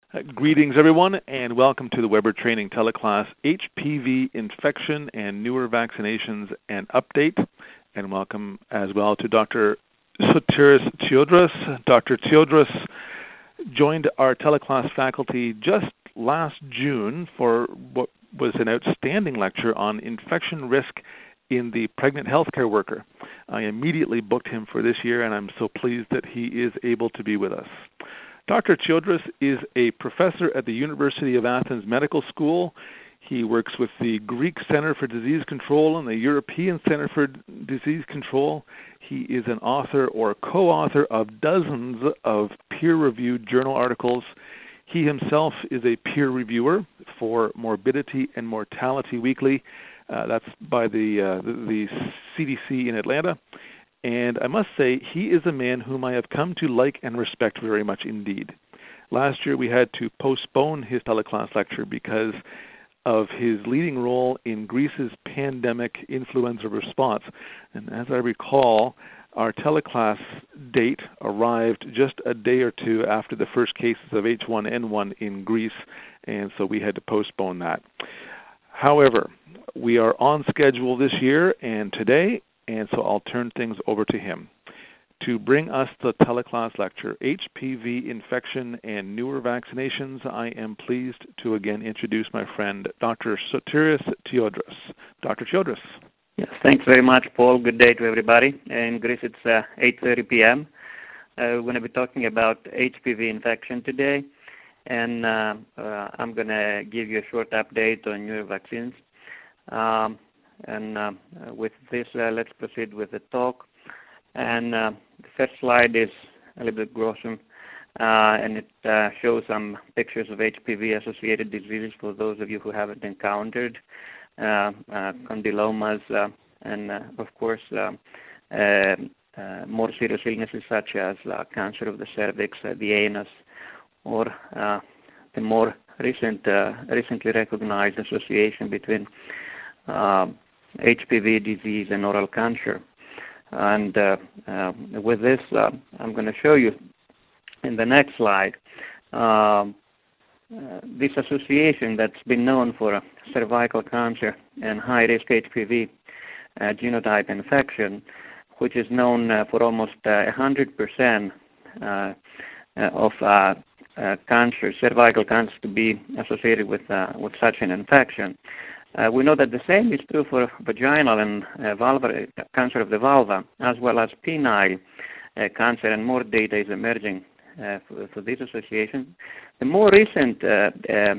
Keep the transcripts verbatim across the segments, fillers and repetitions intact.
Uh, greetings, everyone, and welcome to the Weber Training Teleclass H P V Infection and Newer Vaccinations and Update. And welcome as well to Doctor Sotiris Theodros. Doctor Theodros joined our teleclass faculty just last June for what was an outstanding lecture on infection risk in the pregnant healthcare worker. I immediately booked him for this year, and I'm so pleased that he is able to be with us. Doctor Theodros is a professor at the University of Athens Medical School. He works with the Greek Center for Disease Control and the European Center for Disease Control. He is an author or co-author of dozens of peer-reviewed journal articles. He himself is a peer reviewer for Morbidity and Mortality Weekly. Uh, that's by the, uh, the, the C D C in Atlanta. And I must say, he is a man whom I have come to like and respect very much indeed. Last year we had to postpone his teleclass lecture because of his leading role in Greece's pandemic influenza response. And as I recall, our teleclass date arrived just a day or two after the first cases of H one N one in Greece, and so we had to postpone that. However, we are on schedule this year and today, and so I'll turn things over to him. To bring us the teleclass lecture, H P V Infection and Newer Vaccinations, I am pleased to again introduce my friend, Doctor Sotiris Theodros. Doctor Theodros. Yes, thanks very much, Paul. Good day to everybody. In Greece, it's uh, eight thirty p.m. Uh, we're going to be talking about H P V infection today, and uh, uh, I'm going to give you a short update on newer vaccines. Um, And uh, with this, uh, let's proceed with the talk. And uh, the first slide is a little bit gruesome, uh, and it uh, shows some pictures of H P V-associated diseases for those of you who haven't encountered, uh, uh, condylomas, uh, and uh, of course, uh, uh, uh, more serious illnesses such as uh, cancer of the cervix, uh, the anus, or uh, the more recent, uh, recently recognized association between uh, H P V disease and oral cancer. And uh, uh, with this, uh, I'm going to show you in the next slide um, uh, this association that's been known for cervical cancer and high-risk H P V uh, genotype infection, which is known uh, for almost uh, one hundred percent uh, of uh, uh, cancer, cervical cancer, to be associated with, uh, with such an infection. Uh, we know that the same is true for vaginal and uh, vulvar, uh, cancer of the vulva, as well as penile uh, cancer, and more data is emerging uh, for, for this association. The more recent uh, uh,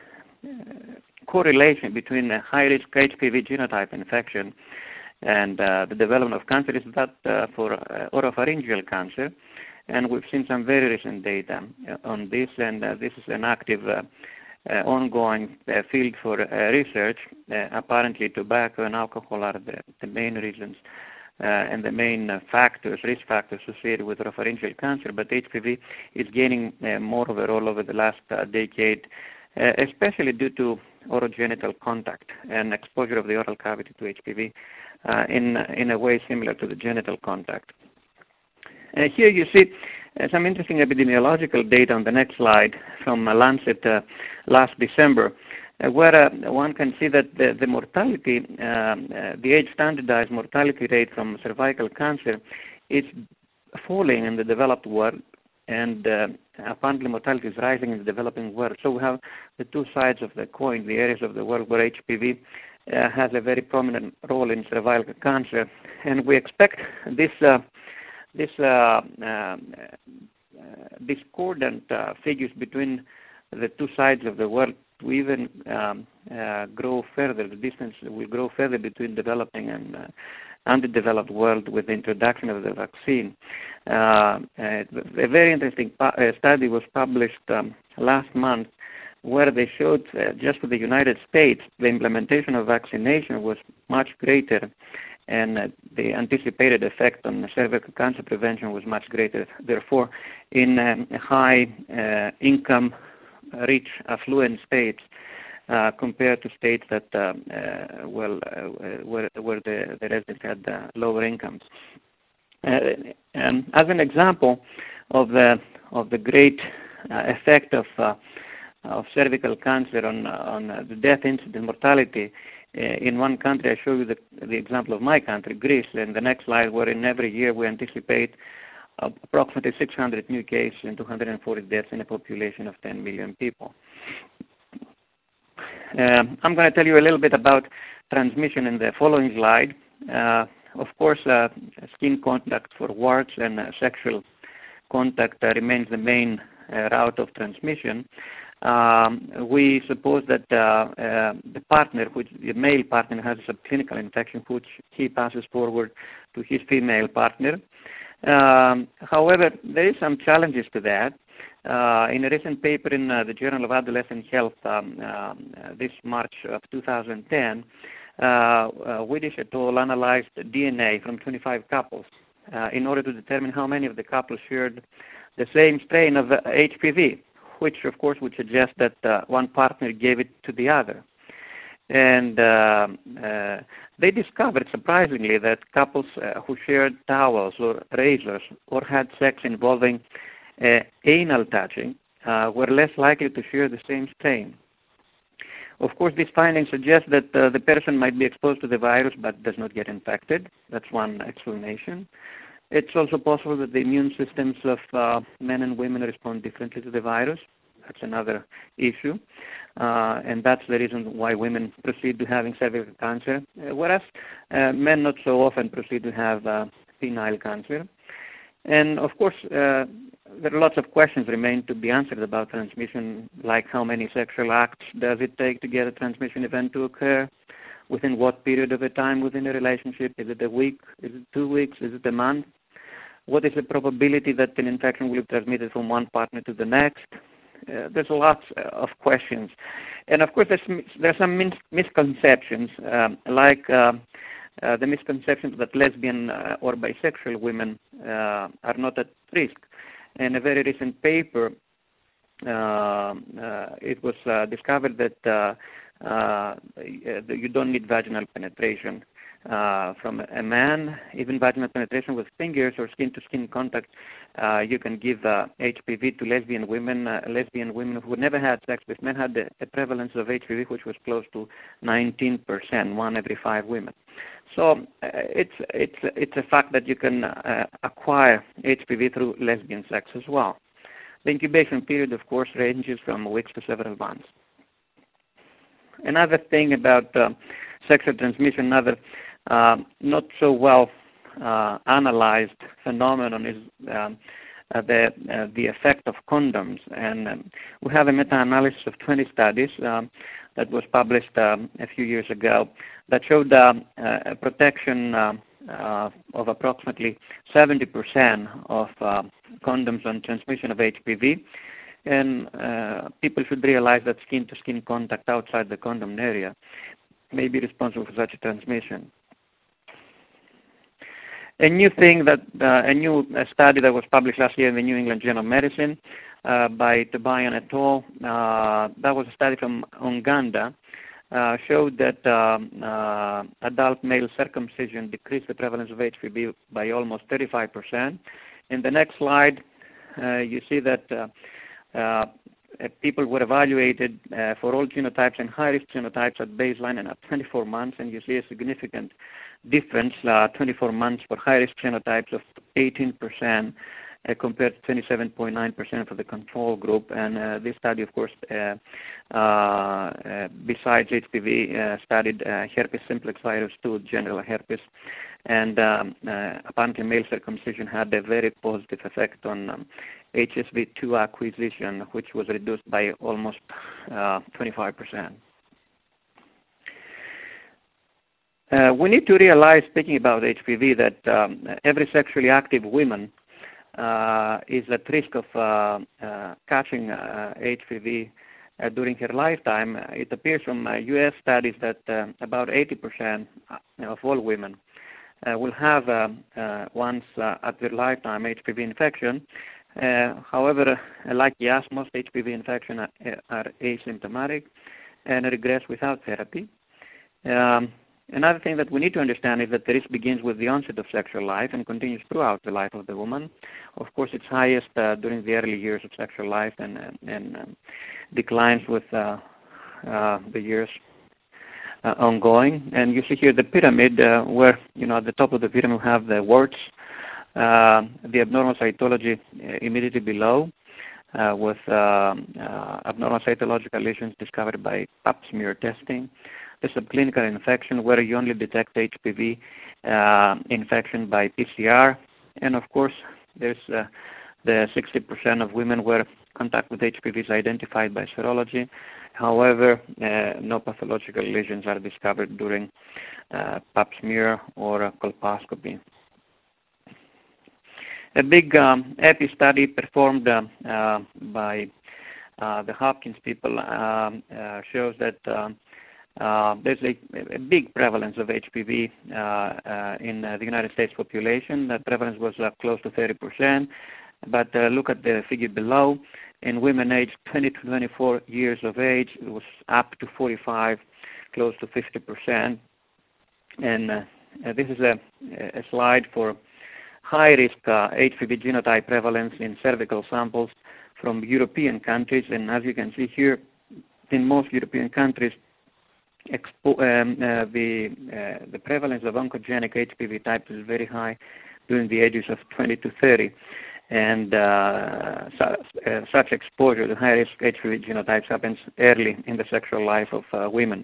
correlation between a high-risk H P V genotype infection and uh, the development of cancer is that uh, for uh, oropharyngeal cancer, and we've seen some very recent data on this, and uh, this is an active uh, Uh, ongoing uh, field for uh, research. Uh, apparently, tobacco and alcohol are the, the main reasons uh, and the main uh, factors, risk factors associated with oropharyngeal cancer, but H P V is gaining uh, more of a role over the last uh, decade, uh, especially due to orogenital contact and exposure of the oral cavity to H P V uh, in, in a way similar to the genital contact. Uh, here you see uh, some interesting epidemiological data on the next slide from uh, Lancet uh, last December, uh, where uh, one can see that the, the mortality, um, uh, the age-standardized mortality rate from cervical cancer is falling in the developed world, and uh, apparently mortality is rising in the developing world. So we have the two sides of the coin, the areas of the world where H P V uh, has a very prominent role in cervical cancer, and we expect this uh, This uh, uh, discordant uh, figures between the two sides of the world to even um, uh, grow further. The distance will grow further between developing and uh, underdeveloped world with the introduction of the vaccine. Uh, a very interesting pu- study was published um, last month, where they showed uh, just for the United States, the implementation of vaccination was much greater, and uh, the anticipated effect on cervical cancer prevention was much greater. Therefore, in um, high uh, income, rich, affluent states, uh, compared to states that, uh, uh, well, uh, where, where the, the residents had uh, lower incomes. Uh, and as an example of the of the great effect of uh, of cervical cancer on on uh, the death incidence mortality. Uh, in one country, I show you the, the example of my country, Greece, and the next slide, where in every year we anticipate uh, approximately six hundred new cases and two hundred forty deaths in a population of ten million people. Um, I'm going to tell you a little bit about transmission in the following slide. Uh, of course, uh, skin contact for warts and uh, sexual contact uh, remains the main uh, route of transmission. Um, we suppose that uh, uh, the partner, which the male partner has a subclinical infection, which he passes forward to his female partner. Um, however, there is some challenges to that. Uh, in a recent paper in uh, the Journal of Adolescent Health um, uh, this March of two thousand ten, uh, uh, Widdish et al. Analyzed D N A from twenty-five couples uh, in order to determine how many of the couples shared the same strain of uh, H P V, which of course would suggest that uh, one partner gave it to the other. And uh, uh, they discovered, surprisingly, that couples uh, who shared towels or razors or had sex involving uh, anal touching uh, were less likely to share the same strain. Of course, these findings suggest that uh, the person might be exposed to the virus but does not get infected. That's one explanation. It's also possible that the immune systems of uh, men and women respond differently to the virus. That's another issue. Uh, and that's the reason why women proceed to having cervical cancer, uh, whereas uh, men not so often proceed to have uh, penile cancer. And of course, uh, there are lots of questions remain to be answered about transmission, like how many sexual acts does it take to get a transmission event to occur? Within what period of a time within a relationship? Is it a week? Is it two weeks? Is it a month? What is the probability that an infection will be transmitted from one partner to the next? Uh, there's lots of questions. And of course, there's, there's some mis- misconceptions, um, like uh, uh, the misconceptions that lesbian uh, or bisexual women uh, are not at risk. In a very recent paper, uh, uh, it was uh, discovered that uh, uh, you don't need vaginal penetration uh, from a man. Even vaginal penetration with fingers or skin-to-skin contact, uh, you can give uh, H P V to lesbian women. Uh, lesbian women who never had sex with men had a, a prevalence of H P V which was close to nineteen percent, one every five women. So uh, it's it's it's a fact that you can uh, acquire H P V through lesbian sex as well. The incubation period, of course, ranges from weeks to several months. Another thing about uh, sexual transmission, another uh, not so well uh, analyzed phenomenon is um, uh, the uh, the effect of condoms. And um, we have a meta-analysis of twenty studies um, that was published um, a few years ago that showed uh, a protection uh, uh, of approximately seventy percent of uh, condoms on transmission of H P V. And uh, people should realize that skin-to-skin contact outside the condom area may be responsible for such a transmission. A new thing that, uh, a new uh, study that was published last year in the New England Journal of Medicine uh, by Tobayan et al., uh, that was a study from Uganda, uh, showed that um, uh, adult male circumcision decreased the prevalence of H P V by almost thirty-five percent. In the next slide, uh, you see that uh, uh, people were evaluated uh, for all genotypes and high-risk genotypes at baseline and at twenty-four months, and you see a significant difference, uh, twenty-four months for high-risk genotypes of eighteen percent uh, compared to twenty-seven point nine percent for the control group. And uh, this study, of course, uh, uh, uh, besides H P V, uh, studied uh, herpes simplex virus two, genital herpes, and um, uh, apparently male circumcision had a very positive effect on um, H S V two acquisition, which was reduced by almost uh, twenty-five percent. Uh, we need to realize, speaking about H P V, that um, every sexually active woman uh, is at risk of uh, uh, catching uh, H P V uh, during her lifetime. It appears from uh, U S studies that uh, about eighty percent of all women uh, will have uh, uh, once uh, at their lifetime H P V infection. Uh, however, uh, like yes, most H P V infections are, are asymptomatic and regress without therapy. Um, Another thing that we need to understand is that the risk begins with the onset of sexual life and continues throughout the life of the woman. Of course, it's highest uh, during the early years of sexual life and, uh, and um, declines with uh, uh, the years uh, ongoing. And you see here the pyramid uh, where, you know, at the top of the pyramid we have the warts, uh, the abnormal cytology immediately below, uh, with uh, uh, abnormal cytological lesions discovered by pap smear testing. The subclinical infection where you only detect H P V uh, infection by P C R. And of course, there's uh, the sixty percent of women where contact with H P V is identified by serology. However, uh, no pathological lesions are discovered during uh, pap smear or uh, colposcopy. A big um, epi study performed uh, uh, by uh, the Hopkins people um, uh, shows that um, Uh, there's a, a big prevalence of H P V uh, uh, in uh, the United States population. The prevalence was uh, close to thirty percent. But uh, look at the figure below. In women aged twenty to twenty-four years of age, it was up to forty-five, close to fifty percent. And uh, uh, this is a, a slide for high-risk uh, H P V genotype prevalence in cervical samples from European countries. And as you can see here, in most European countries, Expo um, uh, the uh, the prevalence of oncogenic H P V types is very high during the ages of twenty to thirty, and uh, su uh, such exposure to high-risk H P V genotypes happens early in the sexual life of uh, women.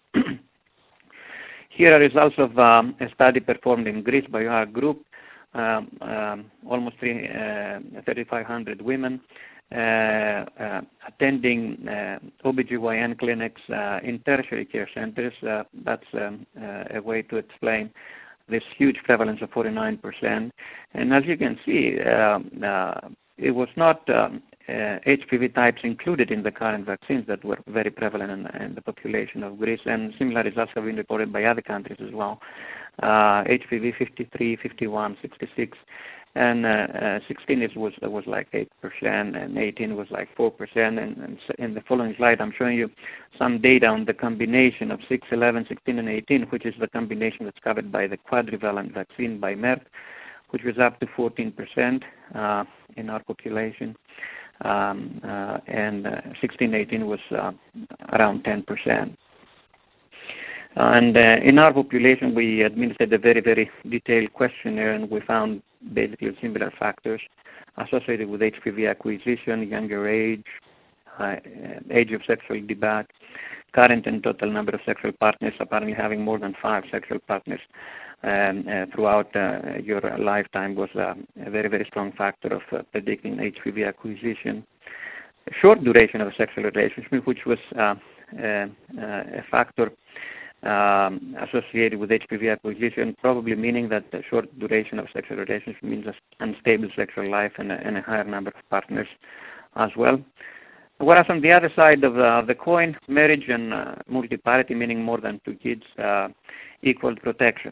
Here are results of um, a study performed in Greece by our group, um, um, almost thirty-five hundred women. Uh, uh, attending uh, O B G Y N clinics uh, in tertiary care centers. Uh, that's um, uh, a way to explain this huge prevalence of forty-nine percent. And as you can see, uh, uh, it was not um, uh, H P V types included in the current vaccines that were very prevalent in, in the population of Greece, and similar results have been reported by other countries as well. Uh, H P V fifty-three, fifty-one, sixty-six, and uh, uh, sixteen is, was was like eight percent, and eighteen was like four percent. And, and in the following slide, I'm showing you some data on the combination of six, eleven, sixteen, and eighteen, which is the combination that's covered by the quadrivalent vaccine by Merck, which was up to fourteen percent uh, in our population, um, uh, and uh, sixteen, eighteen was uh, around ten percent. And uh, in our population, we administered a very, very detailed questionnaire, and we found basically similar factors associated with H P V acquisition, younger age, uh, age of sexual debut, current and total number of sexual partners, apparently having more than five sexual partners um, uh, throughout uh, your lifetime was uh, a very, very strong factor of uh, predicting H P V acquisition. A short duration of a sexual relationship, which was uh, uh, uh, a factor Um, associated with H P V acquisition, probably meaning that the short duration of sexual relationship means an unstable sexual life and a, and a higher number of partners as well. Whereas on the other side of uh, the coin, marriage and uh, multiparity, meaning more than two kids, uh, equal protection.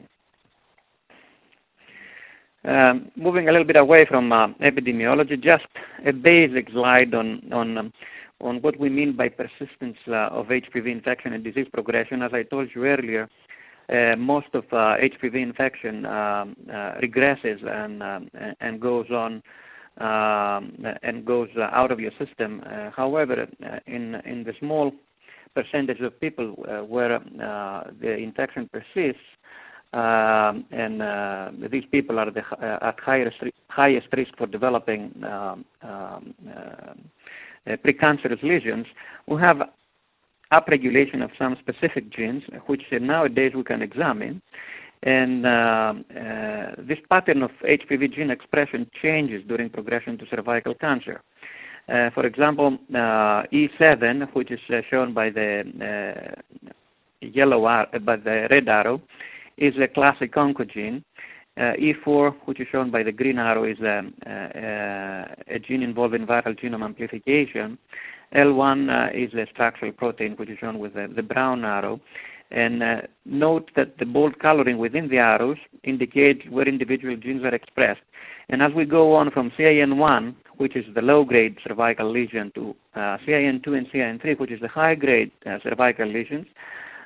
Um, moving a little bit away from uh, epidemiology, just a basic slide on on um, on what we mean by persistence uh, of H P V infection and disease progression. As I told you earlier, uh, most of uh, H P V infection um, uh, regresses and um, and goes on um, and goes uh, out of your system. Uh, however, uh, in in the small percentage of people uh, where uh, the infection persists, um, and uh, these people are the, uh, at highest highest risk for developing um, um, uh, Uh, precancerous lesions, we have upregulation of some specific genes, which uh, nowadays we can examine. And uh, uh, this pattern of H P V gene expression changes during progression to cervical cancer. Uh, for example, uh, E seven, which is uh, shown by the uh, yellow arrow, by the red arrow, is a classic oncogene. Uh, E four, which is shown by the green arrow, is a, a, a gene involving viral genome amplification. L one uh, is a structural protein, which is shown with the, the brown arrow. And uh, note that the bold coloring within the arrows indicates where individual genes are expressed. And as we go on from C I N one, which is the low-grade cervical lesion, to uh, C I N two and C I N three, which is the high-grade uh, cervical lesions,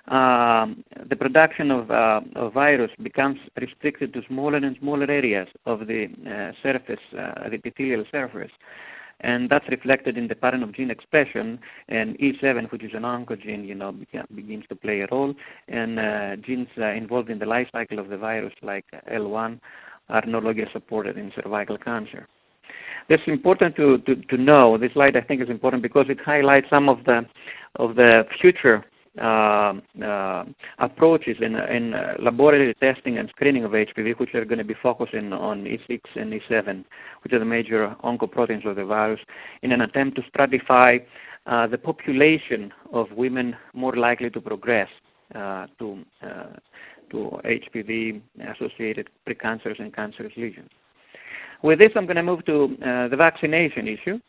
um, the production of, uh, of virus becomes restricted to smaller and smaller areas of the uh, surface, uh, the epithelial surface. And that's reflected in the pattern of gene expression, and E seven, which is an oncogene, you know, begins to play a role, and uh, genes uh, involved in the life cycle of the virus, like L one, are no longer supported in cervical cancer. This is important to, to, to know. This slide, I think, is important because it highlights some of the of the future uh, uh, approaches in, in uh, laboratory testing and screening of H P V, which are going to be focusing on E six and E seven, which are the major oncoproteins of the virus, in an attempt to stratify uh, the population of women more likely to progress uh, to uh, to H P V-associated precancerous and cancerous lesions. With this, I'm going to move to uh, the vaccination issue.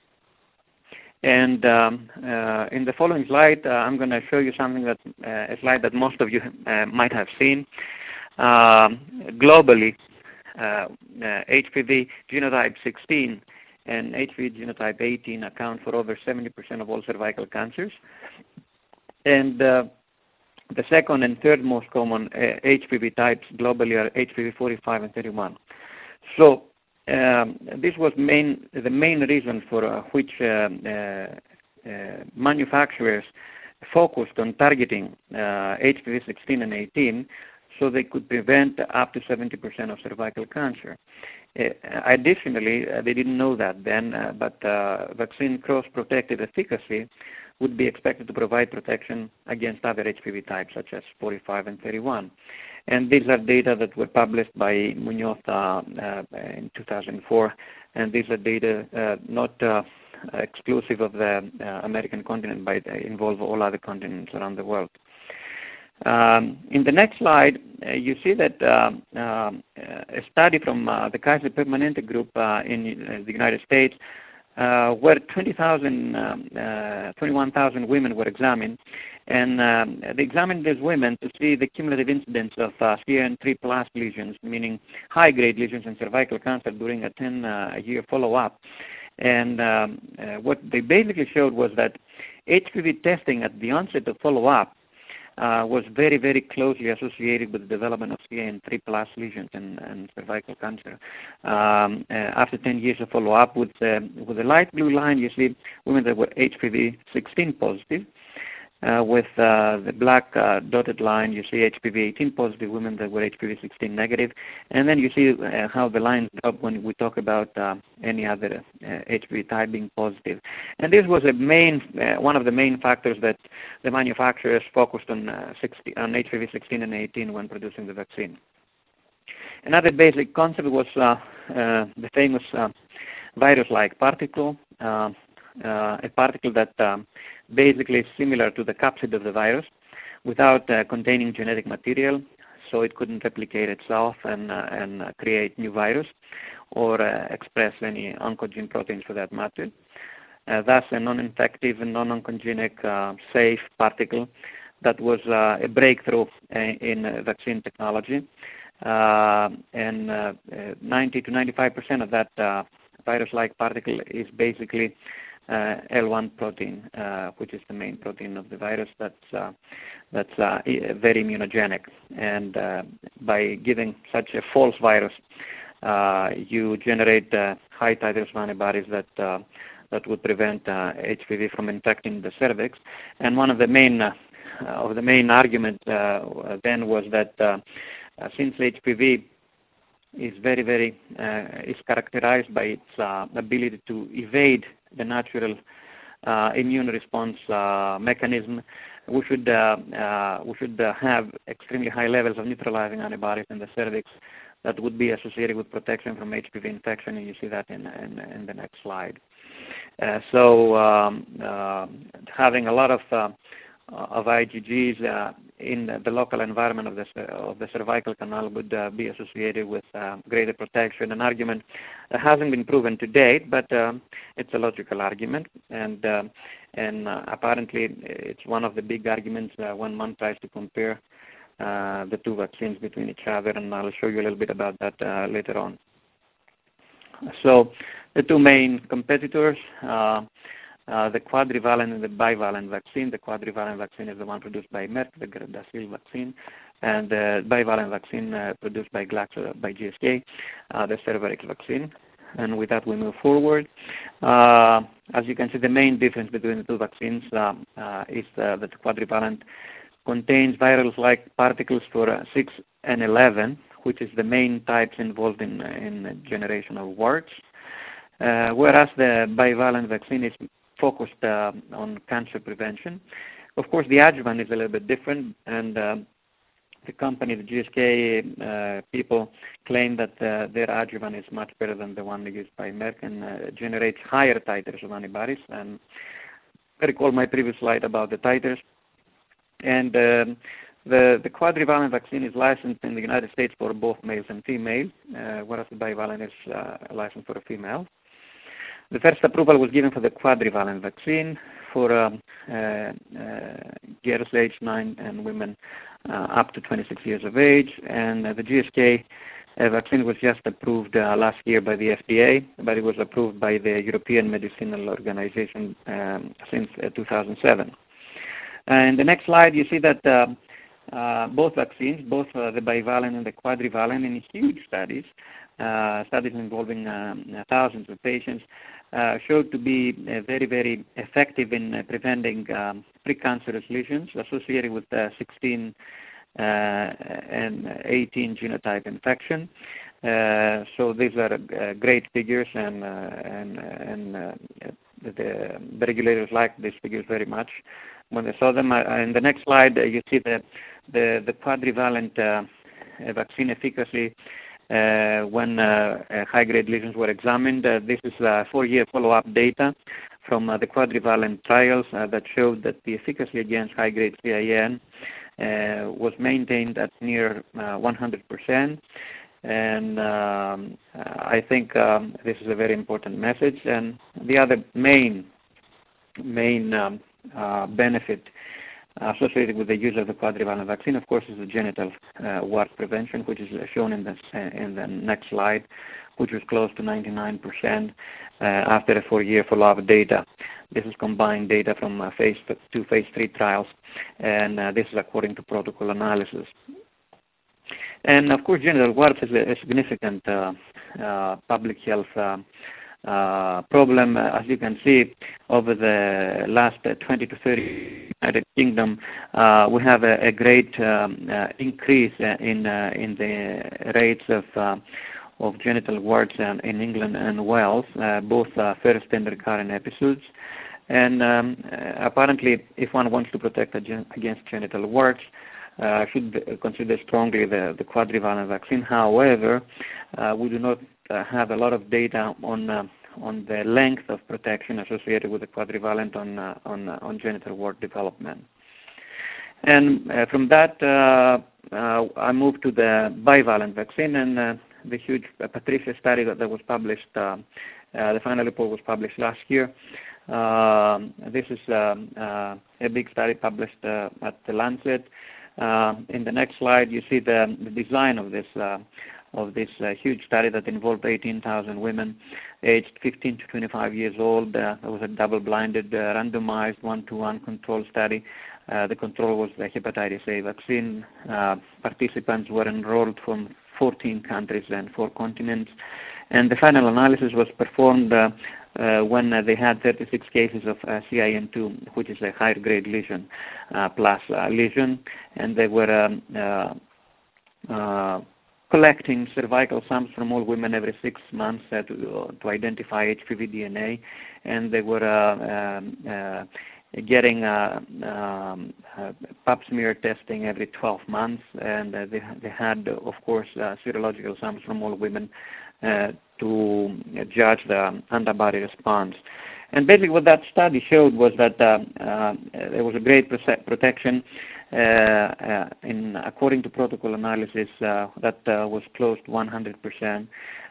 And um, uh, in the following slide, uh, I'm going to show you something that uh, a slide that most of you uh, might have seen. Um, globally, uh, uh, H P V genotype sixteen and H P V genotype eighteen account for over seventy percent of all cervical cancers. And uh, the second and third most common uh, H P V types globally are H P V forty-five and thirty-one. So um, this was main, the main reason for uh, which uh, uh, uh, manufacturers focused on targeting uh, H P V sixteen and eighteen so they could prevent up to seventy percent of cervical cancer. Uh, additionally, uh, they didn't know that then, uh, but uh, vaccine cross-protective efficacy would be expected to provide protection against other H P V types, such as forty-five and thirty-one. And these are data that were published by Munoz uh, uh, in two thousand four, and these are data uh, not uh, exclusive of the uh, American continent, but they involve all other continents around the world. Um, in the next slide, uh, you see that uh, uh, a study from uh, the Kaiser Permanente group uh, in uh, the United States, uh, where twenty thousand, um, uh, twenty-one thousand women were examined, and um, they examined these women to see the cumulative incidence of uh, C A N three plus lesions, meaning high-grade lesions in cervical cancer during a ten-year follow-up. And um, uh, what they basically showed was that H P V testing at the onset of follow-up Uh, was very, very closely associated with the development of C A N three plus lesions and, and cervical cancer. Um, uh, after ten years of follow-up, with, uh, with the light blue line, you see women that were H P V sixteen positive. Uh, with uh, the black uh, dotted line, you see H P V eighteen positive women that were H P V sixteen negative. And then you see uh, how the lines drop when we talk about uh, any other uh, H P V type being positive. And this was a main, uh, one of the main factors that the manufacturers focused on, uh, sixty, on H P V sixteen and eighteen when producing the vaccine. Another basic concept was uh, uh, the famous uh, virus-like particle, uh, uh, a particle that um, basically is similar to the capsid of the virus without uh, containing genetic material, so it couldn't replicate itself and, uh, and uh, create new virus or uh, express any oncogene proteins for that matter. Uh, thus, a non-infective and non-oncogenic uh, safe particle that was uh, a breakthrough in, in uh, vaccine technology. Uh, and uh, ninety to ninety-five percent of that uh, virus-like particle is basically Uh, L one protein, uh, which is the main protein of the virus that's, uh, that's uh, very immunogenic. And uh, by giving such a false virus, uh, you generate uh, high titers of antibodies that, uh, that would prevent uh, H P V from infecting the cervix. And one of the main, uh, of the main arguments uh, then was that uh, uh, since H P V is very, very, uh, is characterized by its uh, ability to evade the natural uh, immune response uh, mechanism, we should uh, uh, we should uh, have extremely high levels of neutralizing antibodies in the cervix that would be associated with protection from H P V infection, and you see that in in, in the next slide. Uh, so um, uh, having a lot of uh, of I G Gs uh, in the local environment of the of the cervical canal would uh, be associated with uh, greater protection. An argument that hasn't been proven to date, but um, it's a logical argument, and uh, and uh, apparently it's one of the big arguments uh, when one tries to compare uh, the two vaccines between each other, and I'll show you a little bit about that uh, later on. So the two main competitors. Uh, uh, the quadrivalent and the bivalent vaccine. The quadrivalent vaccine is the one produced by Merck, the Gardasil vaccine, and the bivalent vaccine uh, produced by Glaxo, by G S K, uh, the Cervarix vaccine. And with that, we move forward. Uh, as you can see, the main difference between the two vaccines uh, uh, is uh, that the quadrivalent contains virus-like particles for uh, six and eleven, which is the main types involved in, in generation of warts, uh, whereas the bivalent vaccine is focused uh, on cancer prevention. Of course, the adjuvant is a little bit different, and uh, the company, the G S K uh, people, claim that uh, their adjuvant is much better than the one used by Merck and uh, generates higher titers of antibodies. And I recall my previous slide about the titers. And um, the, the quadrivalent vaccine is licensed in the United States for both males and females, uh, whereas the bivalent is uh, licensed for a female. The first approval was given for the quadrivalent vaccine for um, uh, uh, girls aged nine and women uh, up to twenty-six years of age. And uh, the G S K uh, vaccine was just approved uh, last year by the F D A, but it was approved by the European Medicinal Organization um, since uh, two thousand seven. And the next slide, you see that uh, uh, both vaccines, both uh, the bivalent and the quadrivalent, in huge studies, uh, studies involving um, thousands of patients, uh, showed to be uh, very, very effective in uh, preventing um, precancerous lesions associated with uh, sixteen uh, and eighteen genotype infection. Uh, so these are uh, great figures, and, uh, and, and uh, the, the regulators liked these figures very much when they saw them. Uh, in the next slide, uh, you see the, the, the quadrivalent uh, vaccine efficacy uh, when uh, uh, high-grade lesions were examined. Uh, this is uh, four-year follow-up data from uh, the quadrivalent trials uh, that showed that the efficacy against high-grade C I N uh, was maintained at near uh, one hundred percent. And um, I think um, this is a very important message. And the other main, main um, uh, benefit associated with the use of the quadrivalent vaccine, of course, is the genital uh, wart prevention, which is shown in the, in the next slide, which was close to ninety-nine percent uh, after a four-year follow-up data. This is combined data from uh, phase two, phase three trials, and uh, this is according to protocol analysis. And of course, genital warts is a, a significant uh, uh, public health uh, uh, problem. Uh, as you can see, over the last uh, twenty to thirty United Kingdom, uh, we have a, a great um, uh, increase uh, in uh, in the rates of uh, of genital warts um, in England and Wales, uh, both uh, first and recurrent episodes. And um, uh, apparently, if one wants to protect against genital warts, Uh, should consider strongly the, the quadrivalent vaccine. However, uh, we do not uh, have a lot of data on uh, on the length of protection associated with the quadrivalent on uh, on uh, on genital wart development. And uh, from that, uh, uh, I move to the bivalent vaccine and uh, the huge uh, Patricia study that, that was published. Uh, uh, the final report was published last year. Uh, this is um, uh, a big study published uh, at the Lancet. Uh, in the next slide, you see the, the design of this uh, of this uh, huge study that involved eighteen thousand women aged fifteen to twenty-five years old. Uh, it was a double-blinded, uh, randomized, one-to-one control study. Uh, the control was the hepatitis A vaccine. Uh, participants were enrolled from fourteen countries and four continents. And the final analysis was performed uh, uh, when uh, they had thirty-six cases of uh, C I N two, which is a higher grade lesion uh, plus uh, lesion, and they were um, uh, uh, collecting cervical samples from all women every six months uh, to, uh, to identify H P V D N A, and they were uh, um, uh, getting uh, um, uh, pap smear testing every twelve months, and uh, they, they had, of course, uh, serological samples from all women Uh, to judge the antibody response. And basically what that study showed was that uh, uh, there was a great protection uh, uh, in, according to protocol analysis uh, that uh, was close to one hundred percent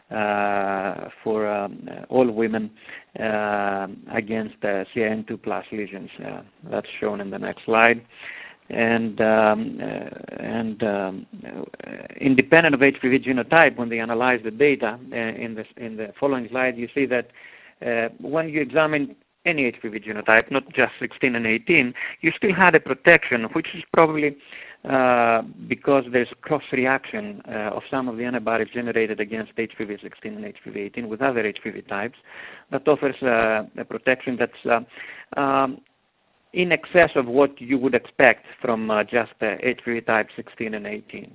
uh, for um, all women uh, against uh, C I N two plus lesions. Uh, that's shown in the next slide. And um, uh, and um, independent of H P V genotype, when they analyze the data uh, in the in the following slide, you see that uh, when you examine any H P V genotype, not just sixteen and eighteen, you still had a protection, which is probably uh, because there's cross-reaction uh, of some of the antibodies generated against H P V sixteen and H P V eighteen with other H P V types that offers uh, a protection that's uh, um, in excess of what you would expect from uh, just uh, H P V type sixteen and eighteen.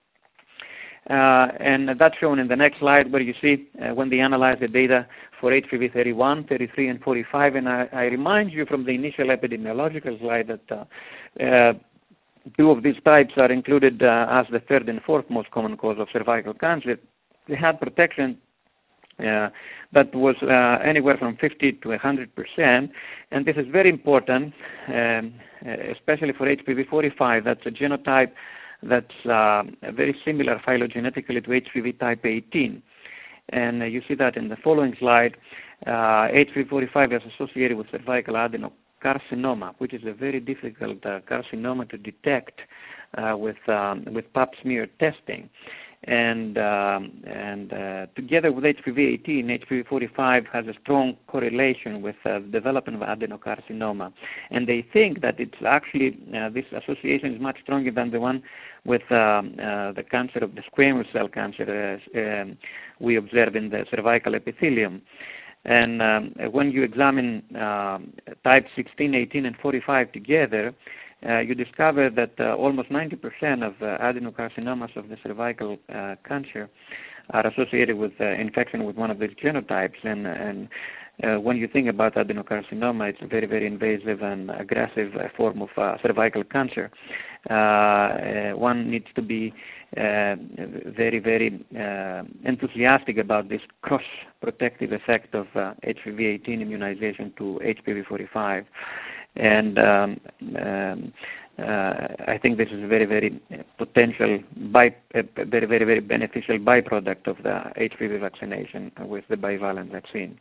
Uh, and that's shown in the next slide, where you see uh, when they analyze the data for H P V thirty-one, thirty-three, and forty-five. And I, I remind you from the initial epidemiological slide that uh, uh, two of these types are included uh, as the third and fourth most common cause of cervical cancer. They had protection uh, that was uh, anywhere from fifty to one hundred percent. And this is very important, um, especially for H P V forty-five. That's a genotype that's uh, very similar phylogenetically to H P V type eighteen. And uh, you see that in the following slide. uh, H P V forty-five is associated with cervical adenocarcinoma, which is a very difficult uh, carcinoma to detect uh, with, um, with pap smear testing. And, um, and uh, together with H P V eighteen, H P V forty-five has a strong correlation with uh, the development of adenocarcinoma. And they think that it's actually, uh, this association is much stronger than the one with um, uh, the cancer of the squamous cell cancer uh, um, we observe in the cervical epithelium. And um, when you examine um, type sixteen, eighteen, and forty-five together, Uh, you discover that uh, almost ninety percent of uh, adenocarcinomas of the cervical uh, cancer are associated with uh, infection with one of these genotypes. And, and uh, when you think about adenocarcinoma, it's a very, very invasive and aggressive uh, form of uh, cervical cancer. Uh, uh, one needs to be uh, very, very uh, enthusiastic about this cross-protective effect of uh, H P V eighteen immunization to H P V forty-five. And um, um, uh, I think this is a very, very potential, by, a very, very, very beneficial byproduct of the H P V vaccination with the bivalent vaccine.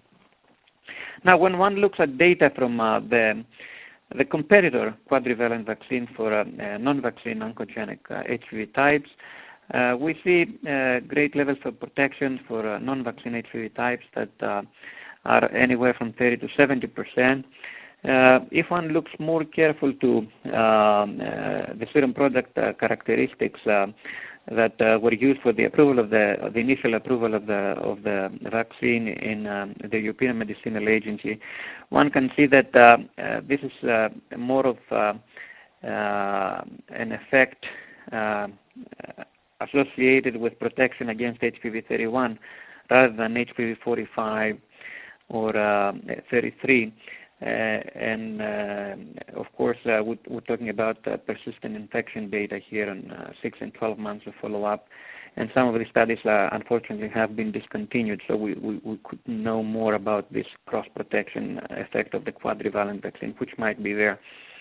Now, when one looks at data from uh, the the competitor quadrivalent vaccine for uh, uh, non-vaccine oncogenic uh, H P V types, uh, we see uh, great levels of protection for uh, non-vaccine H P V types that uh, are anywhere from thirty to seventy percent. Uh, if one looks more careful to um, uh, the serum product uh, characteristics uh, that uh, were used for the approval of the, the initial approval of the of the vaccine in um, the European Medicinal Agency, one can see that uh, uh, this is uh, more of uh, uh, an effect uh, associated with protection against H P V thirty-one rather than H P V forty-five or uh, thirty-three. Uh, and uh, of course, uh, we're, we're talking about uh, persistent infection data here on uh, six and twelve months of follow-up. And some of the studies, uh, unfortunately, have been discontinued, so we, we, we could know more about this cross-protection effect of the quadrivalent vaccine, which might be there.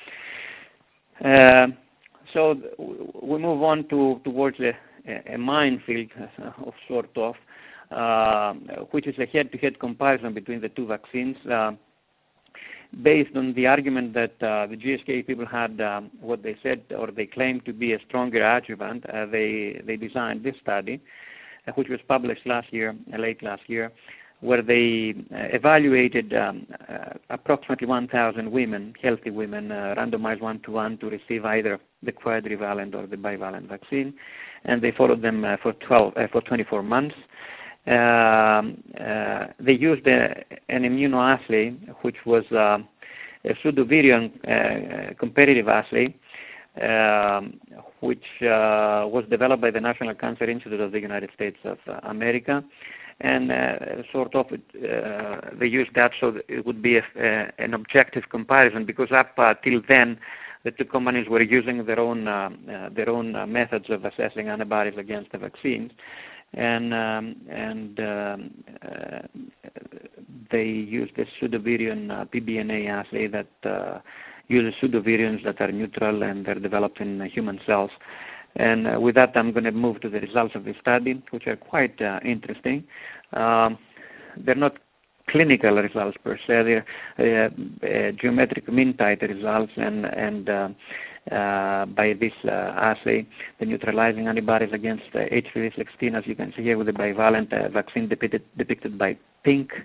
Uh, so th- we move on to towards a, a minefield of sort of, uh, which is a head-to-head comparison between the two vaccines. Uh, based on the argument that uh, the G S K people had um, what they said or they claimed to be a stronger adjuvant. Uh, they, they designed this study, uh, which was published last year, uh, late last year, where they uh, evaluated um, uh, approximately one thousand women, healthy women, uh, randomized one-to-one to receive either the quadrivalent or the bivalent vaccine, and they followed them uh, for, twelve, uh, for twenty-four months. Um, uh, they used a, an immunoassay, which was uh, a pseudovirion uh, competitive assay, um, which uh, was developed by the National Cancer Institute of the United States of uh, America. And uh, sort of uh, they used that so that it would be a, a, an objective comparison, because up uh, till then, the two companies were using their own uh, uh, their own uh, methods of assessing antibodies against the vaccines. And um, and um, uh, they used a pseudovirion uh, P B N A assay that uh, uses pseudovirions that are neutral and they're developed in uh, human cells. And uh, with that, I'm going to move to the results of the study, which are quite uh, interesting. Um, they're not clinical results per se; they're uh, uh, geometric mean titer results, and and uh, Uh, by this uh, assay, the neutralizing antibodies against uh, H P V sixteen, as you can see here with the bivalent uh, vaccine depicted, depicted by pink,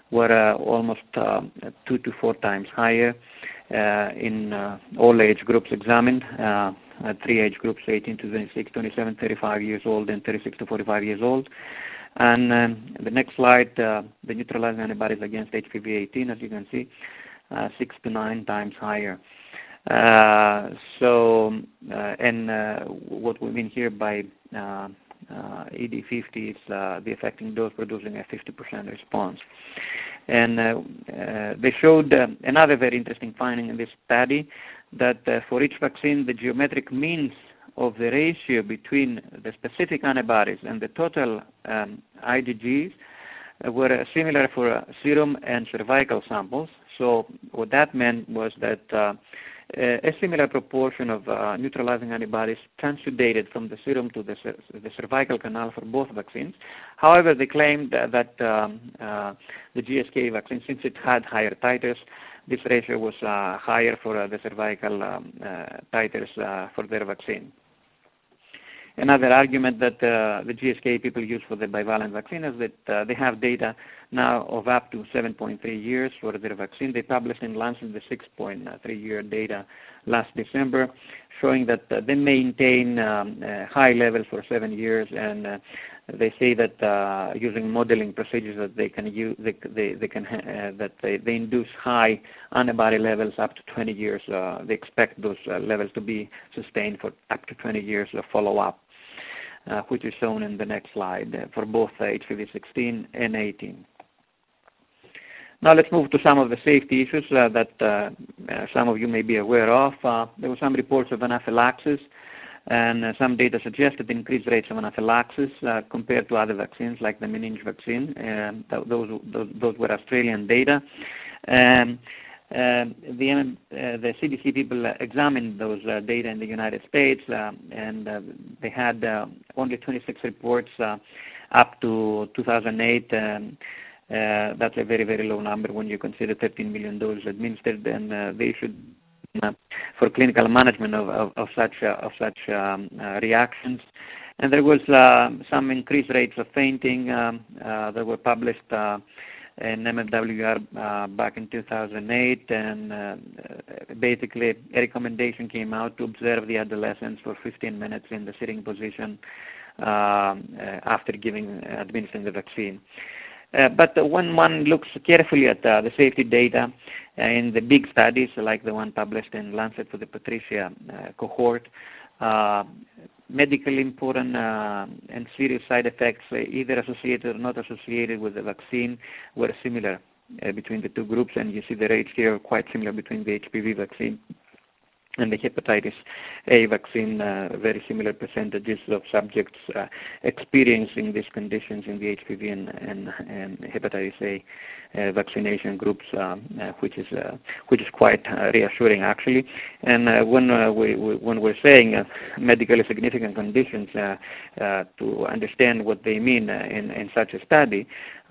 were uh, almost uh, two to four times higher uh, in uh, all age groups examined. Uh, uh, three age groups, eighteen to twenty-six, twenty-seven, thirty-five years old, and thirty-six to forty-five years old. And um, the next slide, uh, the neutralizing antibodies against H P V eighteen, as you can see, uh, six to nine times higher. Uh, so, uh, and uh, what we mean here by uh, uh, E D fifty is uh, the effective dose producing a fifty percent response. And uh, uh, they showed uh, another very interesting finding in this study, that uh, for each vaccine, the geometric means of the ratio between the specific antibodies and the total um, I G Gs uh, were uh, similar for uh, serum and cervical samples. So what that meant was that uh, a similar proportion of uh, neutralizing antibodies transuddated from the serum to the, the cervical canal for both vaccines. However, they claimed that um, uh, the G S K vaccine, since it had higher titers, this ratio was uh, higher for uh, the cervical um, uh, titers uh, for their vaccine. Another argument that uh, the G S K people use for the bivalent vaccine is that uh, they have data now of up to seven point three years for their vaccine. They published in Lancet the six point three year data last December, showing that uh, they maintain um, uh, high levels for seven years, and uh, they say that uh, using modeling procedures that they can use, they, they, they can uh, that they, they induce high antibody levels up to twenty years. Uh, they expect those uh, levels to be sustained for up to twenty years of follow-up. Uh, which is shown in the next slide uh, for both uh, H P V sixteen and eighteen. Now let's move to some of the safety issues uh, that uh, uh, some of you may be aware of. Uh, there were some reports of anaphylaxis, and uh, some data suggested increased rates of anaphylaxis uh, compared to other vaccines like the meninge vaccine. Um, th those, those, those were Australian data. Um, Uh, the, uh, the C D C people uh, examined those uh, data in the United States, uh, and uh, they had uh, only twenty-six reports uh, up to two thousand eight. Um, uh, that's a very, very low number when you consider thirteen million doses administered, and uh, they should uh, for clinical management of, of, of such uh, of such um, uh, reactions. And there was uh, some increased rates of fainting um, uh, that were published Uh, in M M W R uh, back in two thousand eight, and uh, basically a recommendation came out to observe the adolescents for fifteen minutes in the sitting position uh, uh, after giving administering the vaccine. Uh, but when one looks carefully at uh, the safety data uh, in the big studies, like the one published in Lancet for the Patricia uh, cohort, uh, medically important uh, and serious side effects, uh, either associated or not associated with the vaccine, were similar uh, between the two groups, and you see the rates here quite similar between the H P V vaccine and the hepatitis A vaccine, uh, very similar percentages of subjects uh, experiencing these conditions in the H P V and, and, and hepatitis A uh, vaccination groups, uh, uh, which is uh, which is quite uh, reassuring actually. And uh, when uh, we, we when we're saying uh, medically significant conditions, uh, uh, to understand what they mean uh, in in such a study,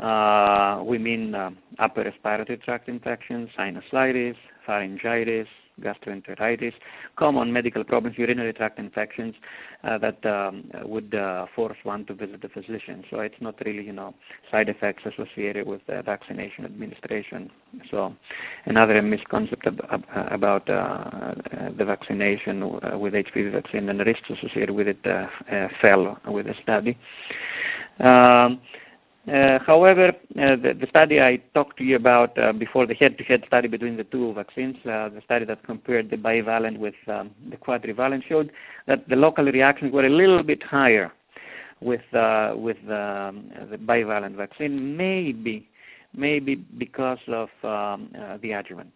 uh, we mean uh, upper respiratory tract infections, sinusitis, pharyngitis, gastroenteritis, common medical problems, urinary tract infections uh, that um, would uh, force one to visit the physician. So it's not really, you know, side effects associated with uh, vaccination administration. So another misconception ab about uh, the vaccination uh, with H P V vaccine and the risks associated with it uh, uh, fell with the study. Um, Uh, however, uh, the, the study I talked to you about uh, before, the head-to-head study between the two vaccines, uh, the study that compared the bivalent with um, the quadrivalent, showed that the local reactions were a little bit higher with uh, with um, the bivalent vaccine, maybe maybe because of um, uh, the adjuvant.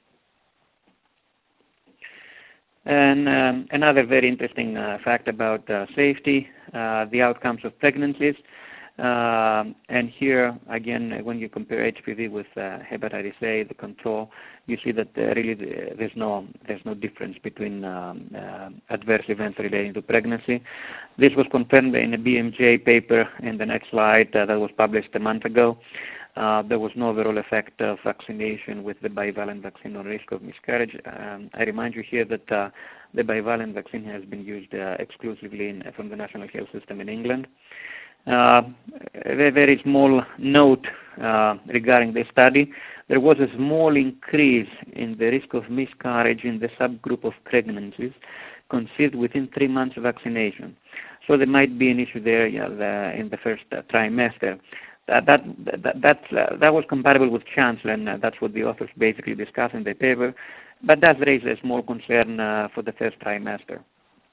And um, another very interesting uh, fact about uh, safety, uh, the outcomes of pregnancies. Uh, and here, again, when you compare H P V with uh, hepatitis A, the control, you see that uh, really there's no there's no difference between um, uh, adverse events relating to pregnancy. This was confirmed in a B M J paper in the next slide uh, that was published a month ago. Uh, there was no overall effect of vaccination with the bivalent vaccine on risk of miscarriage. Um, I remind you here that uh, the bivalent vaccine has been used uh, exclusively in, from the National Health System in England. Uh, a very small note uh, regarding the study. There was a small increase in the risk of miscarriage in the subgroup of pregnancies conceived within three months of vaccination. So there might be an issue there you know, the, in the first uh, trimester. That that that that, uh, that was comparable with chance, and uh, that's what the authors basically discuss in the paper. But that raises a small concern uh, for the first trimester.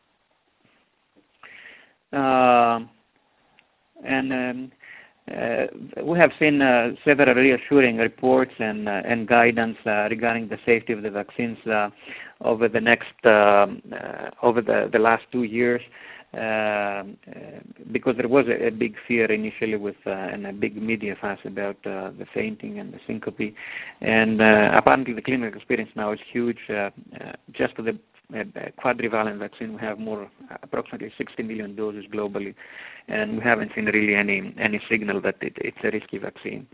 Uh, and um, uh, we have seen uh, several reassuring reports and uh, and guidance uh, regarding the safety of the vaccines uh, over the next um, uh, over the the last two years. Uh, uh, because there was a, a big fear initially with uh, and a big media fuss about uh, the fainting and the syncope, and uh, apparently the clinical experience now is huge. Uh, uh, just for the uh, quadrivalent vaccine, we have more approximately sixty million doses globally, and we haven't seen really any any signal that it, it's a risky vaccine.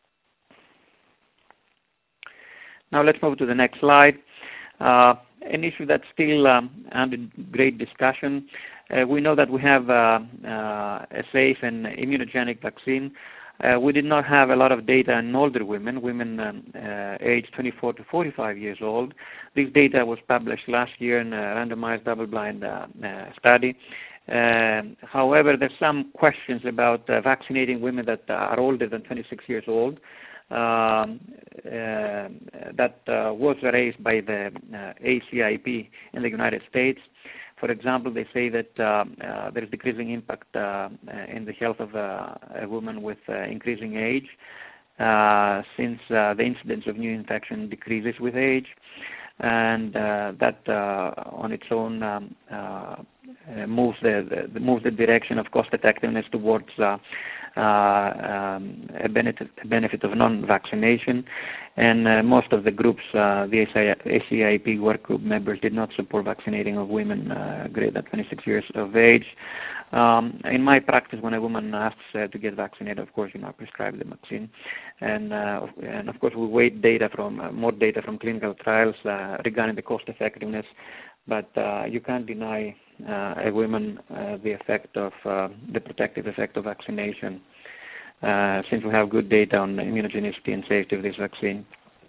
Now let's move to the next slide. Uh, an issue that's still um, under great discussion. Uh, we know that we have uh, uh, a safe and immunogenic vaccine. Uh, we did not have a lot of data in older women, women um, uh, aged twenty-four to forty-five years old. This data was published last year in a randomized double-blind uh, uh, study. Uh, however, there's some questions about uh, vaccinating women that are older than twenty-six years old. Um, uh, that uh, was raised by the uh, A C I P in the United States. For example, they say that uh, uh, there is decreasing impact uh, in the health of uh, a woman with uh, increasing age, uh, since uh, the incidence of new infection decreases with age, and uh, that uh, on its own um, uh, moves the, the moves the direction of cost effectiveness towards uh, uh, um, a benefit a benefit of non-vaccination. And uh, most of the groups, uh, the A C I P work group members, did not support vaccinating of women uh, greater than twenty-six years of age. Um, in my practice, when a woman asks uh, to get vaccinated, of course, you know, I prescribe the vaccine, and uh, and of course, we wait data from uh, more data from clinical trials uh, regarding the cost effectiveness. But uh, you can't deny uh, a woman uh, the effect of uh, the protective effect of vaccination. Uh, since we have good data on the immunogenicity and safety of this vaccine.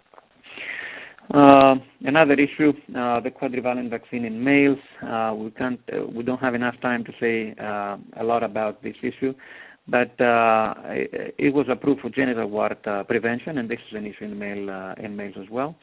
Uh, another issue, uh, the quadrivalent vaccine in males. Uh, we can't, uh, we don't have enough time to say uh, a lot about this issue, but uh, it, it was approved for genital wart uh, prevention, and this is an issue in male uh, in males as well,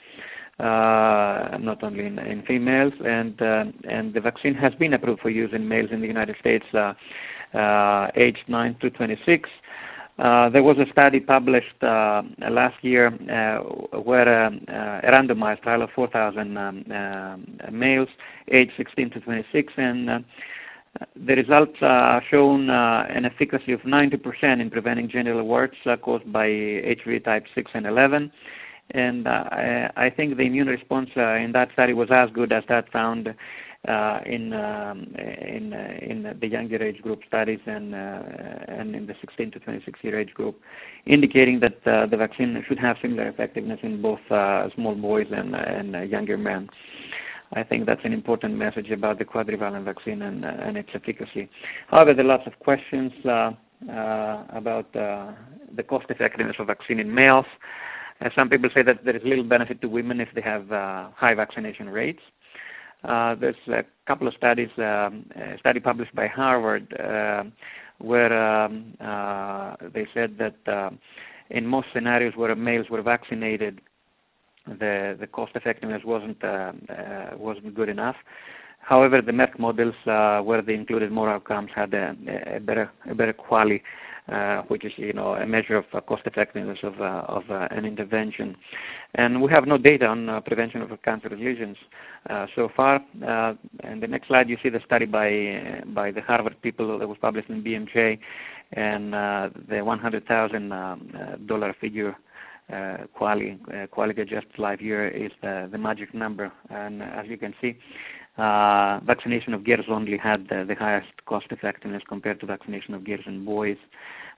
uh, not only in, in females. And uh, and the vaccine has been approved for use in males in the United States, uh, uh, aged nine to twenty-six. Uh, there was a study published uh, last year uh, where uh, a randomized trial of four thousand um, uh, males aged sixteen to twenty-six, and uh, the results uh, shown uh, an efficacy of ninety percent in preventing genital warts uh, caused by H P V type six and eleven. And uh, I, I think the immune response uh, in that study was as good as that found uh, in um, in uh, in the younger age group studies and uh, and in the sixteen to twenty-six year age group, indicating that uh, the vaccine should have similar effectiveness in both uh, small boys and and uh, younger men. I think that's an important message about the quadrivalent vaccine and, uh, and its efficacy. However, there are lots of questions uh, uh, about uh, the cost effectiveness of vaccine in males. Uh, some people say that there is little benefit to women if they have uh, high vaccination rates. Uh, there's a couple of studies, um, a study published by Harvard, uh, where um, uh, they said that uh, in most scenarios where males were vaccinated, the the cost effectiveness wasn't uh, uh, wasn't good enough. However, the Merck models, uh, where they included more outcomes, had a, a better a better quality, uh, which is you know a measure of uh, cost effectiveness of uh, of uh, an intervention. And we have no data on uh, prevention of cancerous lesions uh, so far. Uh, and the next slide, you see the study by uh, by the Harvard people that was published in B M J, and uh, the one hundred thousand um, uh, dollar figure. Uh, quality, uh, quality adjusted life year is the, the magic number, and as you can see, uh, vaccination of girls only had the, the highest cost effectiveness compared to vaccination of girls and boys.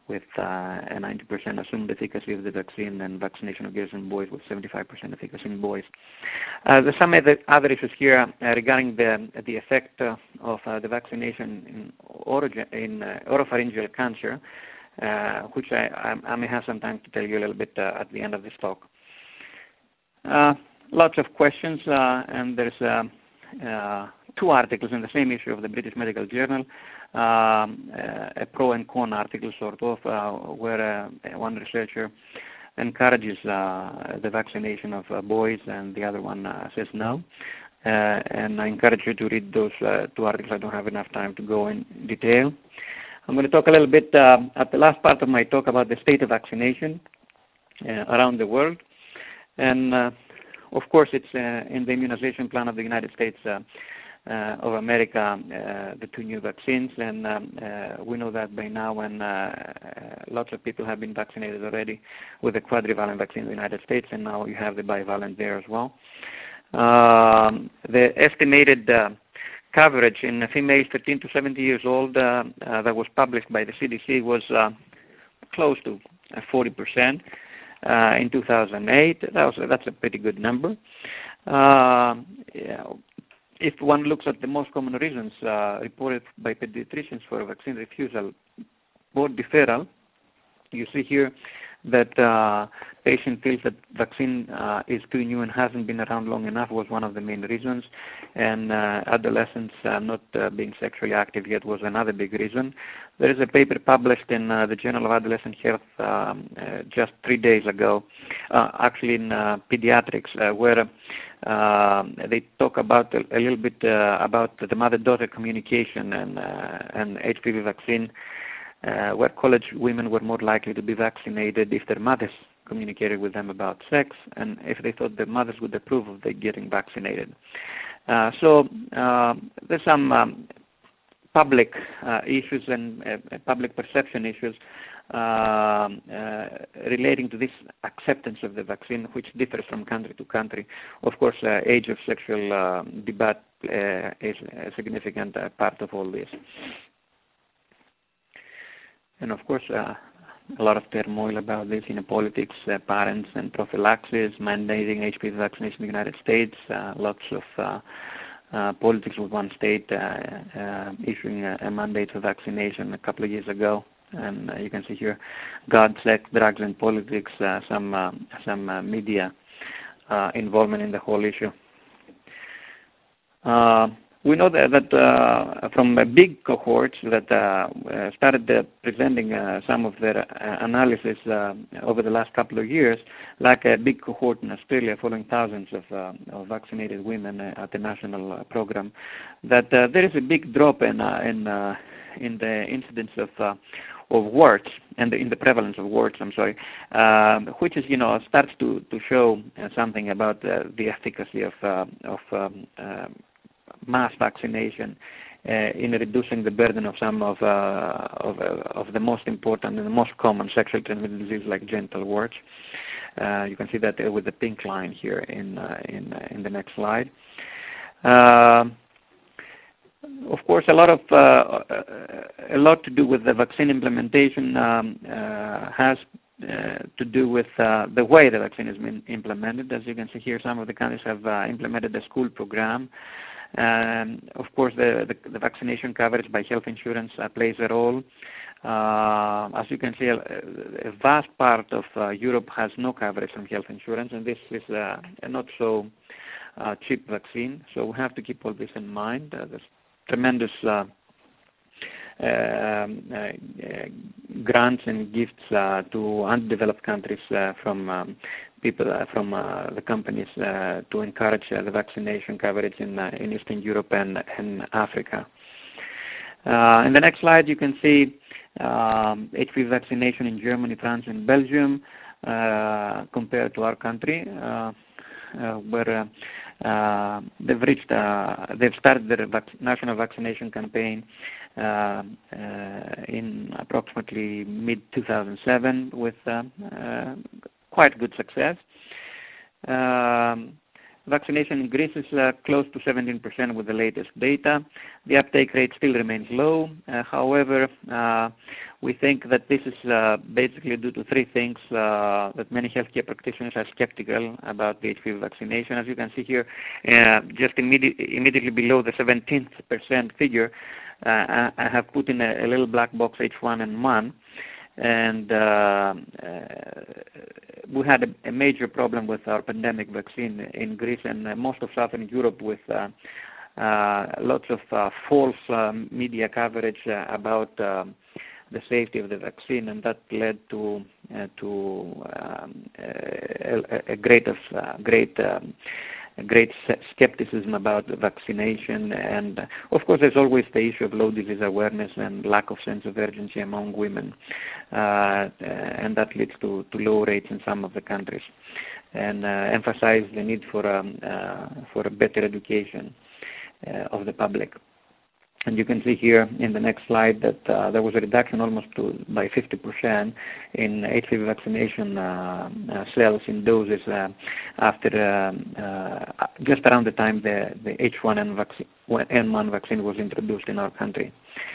with uh, a ninety percent assumed efficacy of the vaccine, and vaccination of girls and boys with seventy-five percent efficacy in boys. Uh, there's some other, other issues here uh, regarding the the effect uh, of uh, the vaccination in, orogen, in uh, oropharyngeal cancer, uh, which I, I, I may have some time to tell you a little bit uh, at the end of this talk. Uh, lots of questions, uh, and there's uh, uh, two articles in the same issue of the British Medical Journal. Um, uh, a pro and con article, sort of, uh, where uh, one researcher encourages uh, the vaccination of uh, boys, and the other one uh, says no. Uh, and I encourage you to read those uh, two articles. I don't have enough time to go in detail. I'm going to talk a little bit uh, at the last part of my talk about the state of vaccination uh, around the world. And, uh, of course, it's uh, in the immunization plan of the United States uh, Uh, of America, uh, the two new vaccines, and um, uh, we know that by now, when uh, uh, lots of people have been vaccinated already with the quadrivalent vaccine in the United States, and now you have the bivalent there as well. Um, the estimated uh, coverage in females thirteen to seventy years old uh, uh, that was published by the C D C was uh, close to forty percent uh, in two thousand eight. That was, that's a pretty good number. Uh, yeah, If one looks at the most common reasons uh, reported by pediatricians for vaccine refusal or deferral, you see here that uh, patient feels that vaccine uh, is too new and hasn't been around long enough was one of the main reasons, and uh, adolescents uh, not uh, being sexually active yet was another big reason. There is a paper published in uh, the Journal of Adolescent Health um, uh, just three days ago, uh, actually in uh, Pediatrics, uh, where uh, they talk about a, a little bit uh, about the mother-daughter communication and, uh, and H P V vaccine, uh, where college women were more likely to be vaccinated if their mothers communicated with them about sex, and if they thought their mothers would approve of their getting vaccinated. Uh, so uh, there's some um, public uh, issues and uh, public perception issues uh, uh, relating to this acceptance of the vaccine, which differs from country to country. Of course, uh, age of sexual uh, debate uh, is a significant uh, part of all this. And of course, uh, a lot of turmoil about this in politics, uh, parents and prophylaxis, mandating H P V vaccination in the United States, uh, lots of uh, Uh, politics with one state uh, uh, issuing a, a mandate for vaccination a couple of years ago, and uh, you can see here, God, sex, drugs, and politics. Uh, some uh, some uh, media uh, involvement in the whole issue. Uh, we know that, that uh, from uh, big cohorts that uh, uh, started uh, presenting uh, some of their uh, analysis uh, over the last couple of years, like a big cohort in Australia following thousands of, uh, of vaccinated women uh, at the national uh, program, that uh, there is a big drop in uh, in, uh, in the incidence of uh, of warts and the, in the prevalence of warts. I'm sorry, um, which is you know starts to to show uh, something about uh, the efficacy of uh, of um, uh, mass vaccination uh, in reducing the burden of some of uh, of, uh, of the most important and the most common sexually transmitted diseases like genital warts. Uh, you can see that uh, with the pink line here in uh, in uh, in the next slide. Uh, of course, a lot of uh, a lot to do with the vaccine implementation um, uh, has uh, to do with uh, the way the vaccine has been implemented. As you can see here, some of the countries have uh, implemented a school program. Um, of course, the, the, the vaccination coverage by health insurance uh, plays a role. Uh, as you can see, a, a vast part of uh, Europe has no coverage from health insurance, and this is uh, a not so uh, cheap vaccine. So we have to keep all this in mind. Uh, there's tremendous uh, uh, uh, grants and gifts uh, to undeveloped countries uh, from um, people uh, from uh, the companies uh, to encourage uh, the vaccination coverage in, uh, in Eastern Europe and, and Africa. Uh, in the next slide, you can see um, H P V vaccination in Germany, France, and Belgium uh, compared to our country, uh, uh, where uh, uh, they've reached, uh, they've started their vac national vaccination campaign uh, uh, in approximately mid two thousand seven with uh, uh, quite good success. Um, Vaccination in Greece is uh, close to seventeen percent with the latest data. The uptake rate still remains low. Uh, however, uh, we think that this is uh, basically due to three things uh, that many healthcare practitioners are skeptical about the H P V vaccination. As you can see here, uh, just immedi immediately below the seventeenth percent figure, uh, I have put in a, a little black box H one N one. And uh, uh, we had a, a major problem with our pandemic vaccine in Greece and uh, most of Southern Europe with uh, uh, lots of uh, false uh, media coverage uh, about um, the safety of the vaccine, and that led to uh, to um, a, a great of uh, great um, great skepticism about vaccination. And uh, of course there's always the issue of low disease awareness and lack of sense of urgency among women, uh, and that leads to, to low rates in some of the countries, and uh, emphasize the need for, um, uh, for a better education uh, of the public. And you can see here in the next slide that uh, there was a reduction almost to, by fifty percent in H P V vaccination uh, uh, cells in doses uh, after um, uh, just around the time the, the H one N one vaccine was introduced in our country.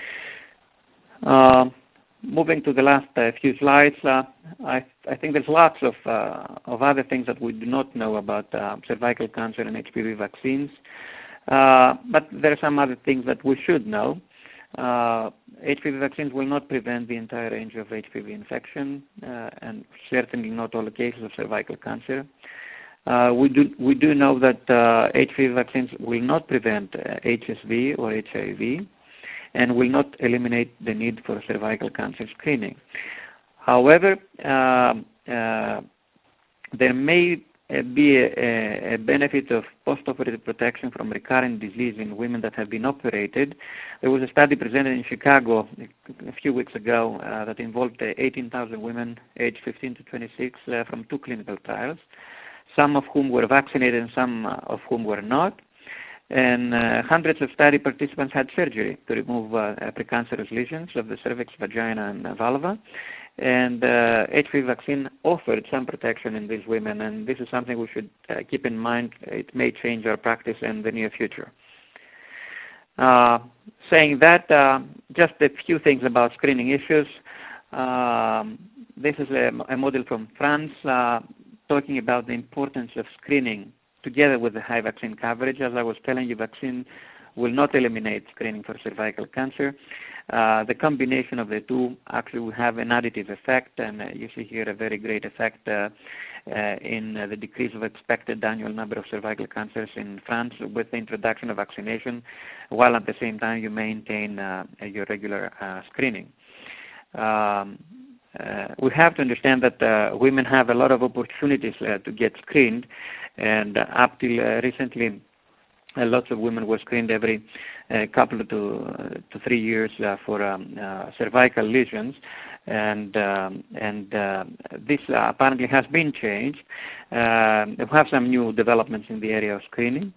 Uh, moving to the last uh, few slides, uh, I, I think there's lots of, uh, of other things that we do not know about uh, cervical cancer and H P V vaccines. Uh, but there are some other things that we should know. Uh, H P V vaccines will not prevent the entire range of H P V infection, uh, and certainly not all cases of cervical cancer. Uh, we do we do know that uh, H P V vaccines will not prevent uh, H S V or H I V, and will not eliminate the need for cervical cancer screening. However, uh, uh, there may Uh, be a, a benefit of post-operative protection from recurrent disease in women that have been operated. There was a study presented in Chicago a few weeks ago uh, that involved uh, eighteen thousand women aged fifteen to twenty-six uh, from two clinical trials, some of whom were vaccinated and some of whom were not. And uh, hundreds of study participants had surgery to remove uh, precancerous lesions of the cervix, vagina, and uh, vulva. And uh, H P V vaccine offered some protection in these women, and this is something we should uh, keep in mind. It may change our practice in the near future. Uh, saying that, uh, just a few things about screening issues. Um, this is a, a model from France uh, talking about the importance of screening together with the high vaccine coverage. As I was telling you, vaccine will not eliminate screening for cervical cancer. Uh, the combination of the two actually will have an additive effect, and uh, you see here a very great effect uh, uh, in uh, the decrease of expected annual number of cervical cancers in France with the introduction of vaccination, while at the same time you maintain uh, your regular uh, screening. Um, uh, we have to understand that uh, women have a lot of opportunities uh, to get screened, and uh, up till uh, recently, Uh, lots of women were screened every uh, couple to uh, to three years uh, for um, uh, cervical lesions, and um, and uh, this uh, apparently has been changed. Uh, we have some new developments in the area of screening.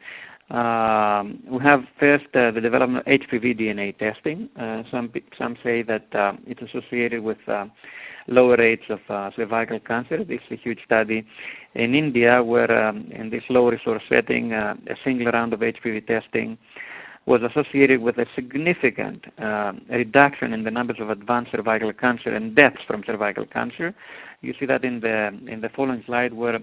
Um, we have first uh, the development of H P V D N A testing. Uh, some some say that uh, it's associated with uh, lower rates of uh, cervical cancer. This is a huge study in India where um, in this low resource setting, uh, a single round of H P V testing was associated with a significant uh, reduction in the numbers of advanced cervical cancer and deaths from cervical cancer. You see that in the in the following slide where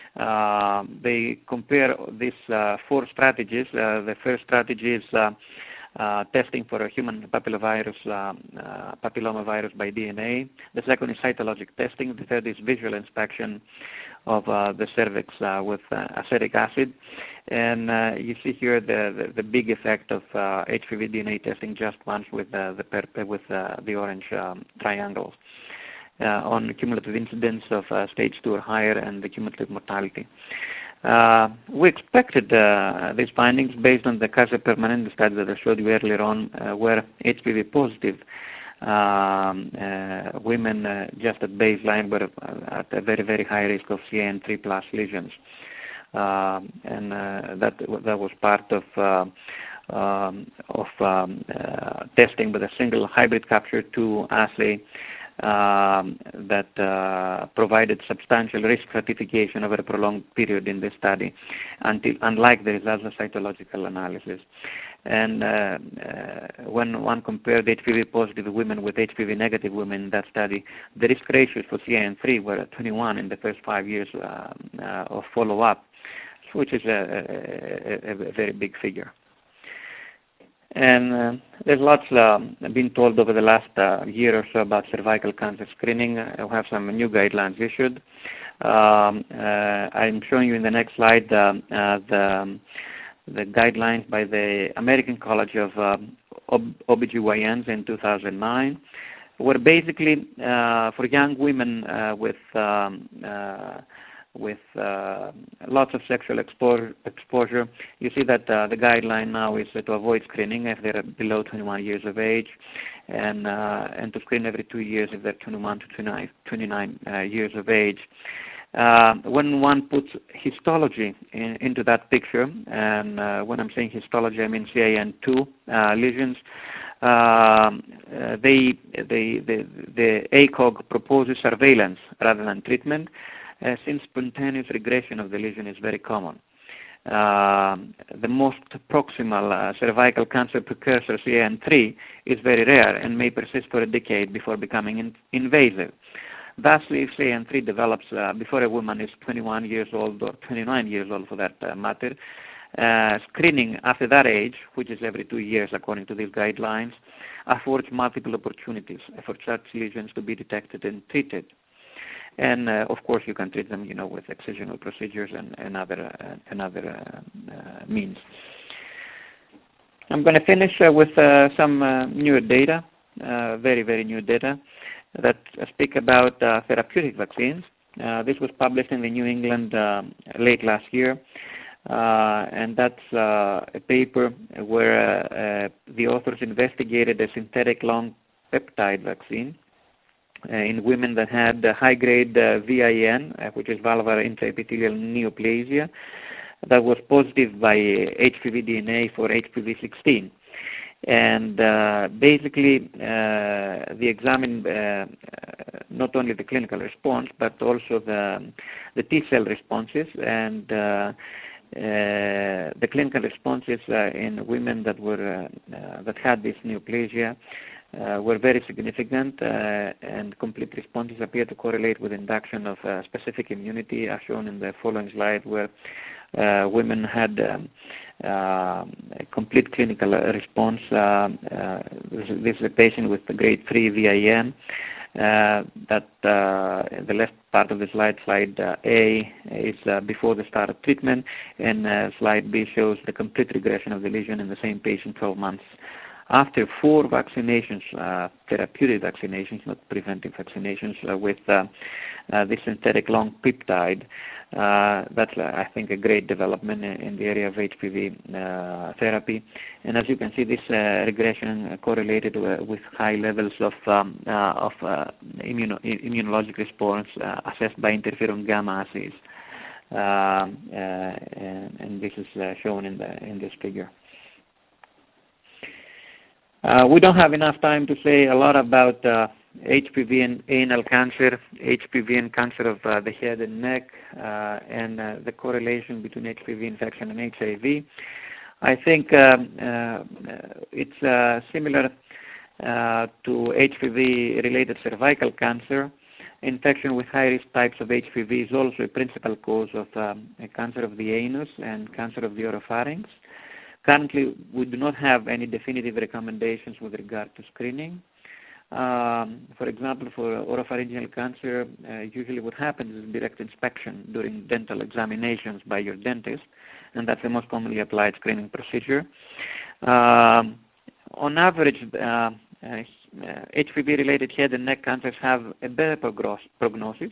uh, they compare these uh, four strategies. Uh, the first strategy is uh, Uh, testing for a human papillovirus, uh, uh, papillomavirus by D N A. The second is cytologic testing. The third is visual inspection of uh, the cervix uh, with uh, acetic acid. And uh, you see here the, the, the big effect of uh, H P V D N A testing just once with uh, the per with uh, the orange um, triangles uh, on cumulative incidence of uh, stage two or higher and the cumulative mortality. Uh, we expected uh, these findings based on the Kaiser Permanente study that I showed you earlier on, uh, where H P V positive um, uh, women uh, just at baseline were at a very, very high risk of C A N three plus lesions. Uh, and uh, that, that was part of, uh, um, of um, uh, testing with a single hybrid capture two assay um, that uh, provided substantial risk stratification over a prolonged period in this study, until, unlike the results of cytological analysis. And uh, uh, when one compared H P V positive women with H P V negative women in that study, the risk ratios for C A N three were at twenty-one in the first five years uh, uh, of follow-up, which is a, a, a very big figure. And uh, there's lots uh, been told over the last uh, year or so about cervical cancer screening. Uh, we have some new guidelines issued. Um, uh, I'm showing you in the next slide uh, uh, the, the guidelines by the American College of uh, O B G Y Ns in two thousand nine, where basically uh, for young women uh, with um, uh, with uh, lots of sexual expo exposure, you see that uh, the guideline now is uh, to avoid screening if they're below twenty-one years of age, and uh, and to screen every two years if they're twenty-one to twenty-nine, twenty-nine uh, years of age. Uh, when one puts histology in, into that picture, and uh, when I'm saying histology, I mean C A N two uh, lesions, uh, uh, they, they, the, the A C O G proposes surveillance rather than treatment, Uh, since spontaneous regression of the lesion is very common. Uh, the most proximal uh, cervical cancer precursor, C A N three, is very rare and may persist for a decade before becoming in invasive. Thus, if C A N three develops uh, before a woman is twenty-one years old or twenty-nine years old for that uh, matter, uh, screening after that age, which is every two years according to these guidelines, affords multiple opportunities for such lesions to be detected and treated. And uh, of course, you can treat them, you know, with excisional procedures and, and other, uh, and other uh, uh, means. I'm going to finish uh, with uh, some uh, newer data, uh, very, very new data, that speak about uh, therapeutic vaccines. Uh, this was published in the New England uh, late last year, uh, and that's uh, a paper where uh, uh, the authors investigated a synthetic long peptide vaccine Uh, in women that had uh, high-grade uh, V I N, uh, which is vulvar intraepithelial neoplasia, that was positive by H P V D N A for H P V sixteen. And uh, basically, uh, they examined uh, not only the clinical response, but also the, the T-cell responses, and uh, uh, the clinical responses uh, in women that, were, uh, uh, that had this neoplasia Uh, were very significant, uh, and complete responses appear to correlate with induction of uh, specific immunity, as shown in the following slide, where uh, women had um, uh, a complete clinical response. Uh, uh, this, this is a patient with grade three V I N. Uh, that uh, the left part of the slide, slide uh, A, is uh, before the start of treatment, and uh, slide B shows the complete regression of the lesion in the same patient twelve months after four vaccinations, uh, therapeutic vaccinations, not preventive vaccinations, uh, with uh, uh, this synthetic long peptide. Uh, that's, uh, I think, a great development in, in the area of H P V uh, therapy. And as you can see, this uh, regression correlated uh, with high levels of, um, uh, of uh, immuno immunologic response uh, assessed by interferon gamma assays. Uh, uh, and, and this is uh, shown in, the, in this figure. Uh, we don't have enough time to say a lot about uh, H P V and anal cancer, H P V and cancer of uh, the head and neck, uh, and uh, the correlation between H P V infection and H I V. I think um, uh, it's uh, similar uh, to H P V-related cervical cancer. Infection with high-risk types of H P V is also a principal cause of um, cancer of the anus and cancer of the oropharynx. Currently, we do not have any definitive recommendations with regard to screening. Um, for example, for oropharyngeal cancer, uh, usually what happens is direct inspection during dental examinations by your dentist, and that's the most commonly applied screening procedure. Um, on average, uh, uh, H P V-related head and neck cancers have a better prognosis.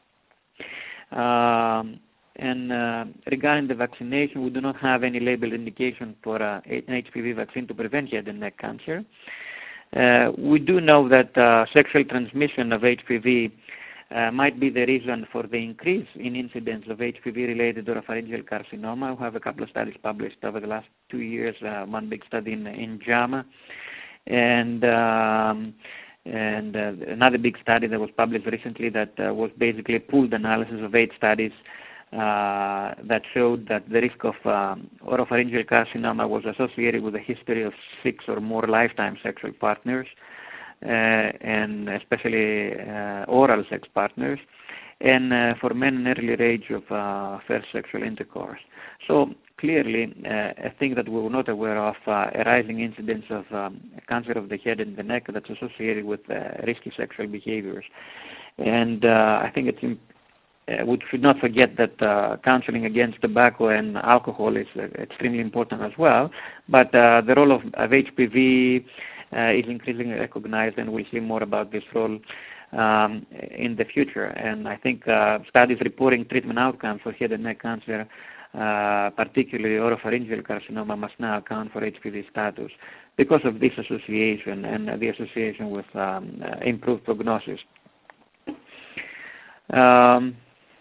Um, And uh, regarding the vaccination, we do not have any labeled indication for uh, an H P V vaccine to prevent head and neck cancer. Uh, we do know that uh, sexual transmission of H P V uh, might be the reason for the increase in incidence of H P V-related oropharyngeal carcinoma. We have a couple of studies published over the last two years, uh, one big study in, in JAMA. And um, And uh, another big study that was published recently that uh, was basically a pooled analysis of eight studies uh, that showed that the risk of um, oropharyngeal carcinoma was associated with a history of six or more lifetime sexual partners, uh, and especially uh, oral sex partners, and uh, for men in earlier age of uh, first sexual intercourse. So clearly, uh, a thing that we were not aware of, uh, a rising incidence of um, cancer of the head and the neck that's associated with uh, risky sexual behaviors. And uh, I think it's in, uh, we should not forget that uh, counseling against tobacco and alcohol is uh, extremely important as well. But uh, the role of, of H P V uh, is increasingly recognized, and we'll see more about this role Um, in the future. And I think uh, studies reporting treatment outcomes for head and neck cancer, uh, particularly oropharyngeal carcinoma, must now account for H P V status because of this association and uh, the association with um, uh, improved prognosis. Um,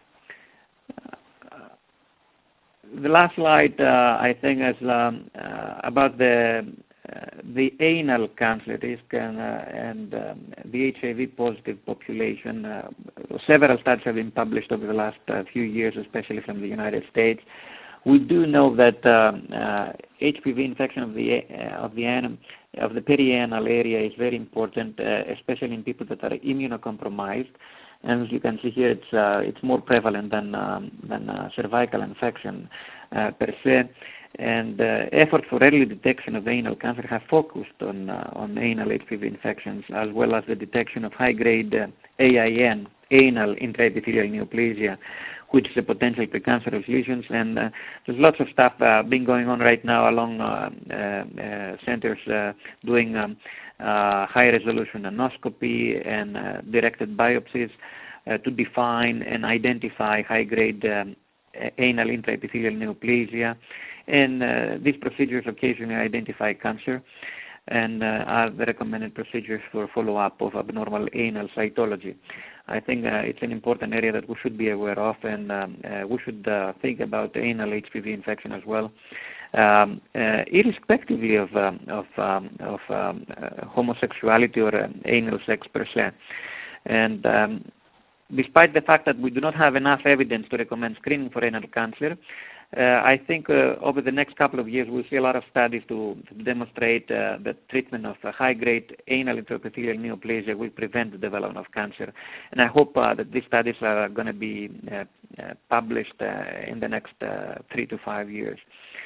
the last slide, uh, I think, is um, uh, about the Uh, the anal cancer risk and, uh, and um, the H I V positive population. Uh, several studies have been published over the last uh, few years, especially from the United States. We do know that um, uh, H P V infection of the uh, of the anum, of the perianal area is very important, uh, especially in people that are immunocompromised. And as you can see here, it's uh, it's more prevalent than um, than uh, cervical infection uh, per se. And uh, efforts for early detection of anal cancer have focused on uh, on anal H P V infections, as well as the detection of high-grade uh, A I N, anal intraepithelial neoplasia, which is a potential precancerous lesions. And uh, there's lots of stuff uh, being going on right now along uh, uh, uh, centers uh, doing um, uh, high-resolution anoscopy and uh, directed biopsies uh, to define and identify high-grade um, anal intraepithelial neoplasia. And uh, these procedures occasionally identify cancer and uh, are the recommended procedures for follow-up of abnormal anal cytology. I think uh, it's an important area that we should be aware of, and um, uh, we should uh, think about anal H P V infection as well, um, uh, irrespectively of, um, of, um, of um, uh, homosexuality or uh, anal sex per se. And um, despite the fact that we do not have enough evidence to recommend screening for anal cancer, Uh, I think uh, over the next couple of years we'll see a lot of studies to, to demonstrate uh, that treatment of uh, high-grade anal intraepithelial neoplasia will prevent the development of cancer. And I hope uh, that these studies are going to be uh, uh, published uh, in the next uh, three to five years.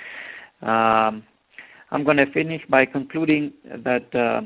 Um, I'm going to finish by concluding that uh,